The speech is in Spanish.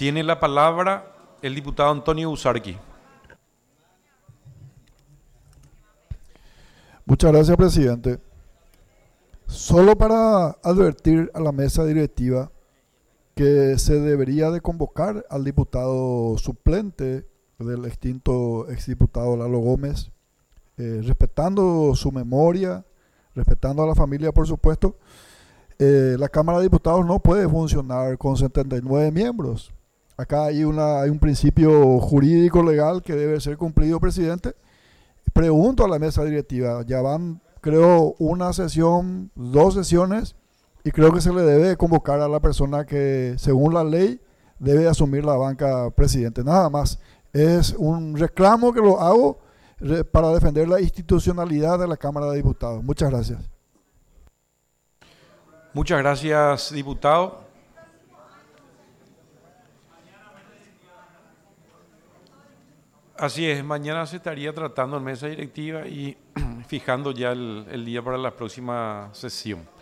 Tiene la palabra el diputado Antonio Usarqui. Muchas gracias, presidente. Solo para advertir a la mesa directiva que se debería de convocar al diputado suplente del extinto exdiputado Lalo Gómez, respetando su memoria, respetando a la familia, por supuesto. La Cámara de Diputados no puede funcionar con 79 miembros. Acá hay un principio jurídico legal que debe ser cumplido, presidente. Pregunto a la mesa directiva, ya van, creo, una sesión, 2 sesiones, y creo que se le debe convocar a la persona que, según la ley, debe asumir la banca presidente. Nada más. Es un reclamo que lo hago para defender la institucionalidad de la Cámara de Diputados. Muchas gracias. Muchas gracias, diputado. Así es, mañana se estaría tratando en mesa directiva y fijando ya el día para la próxima sesión.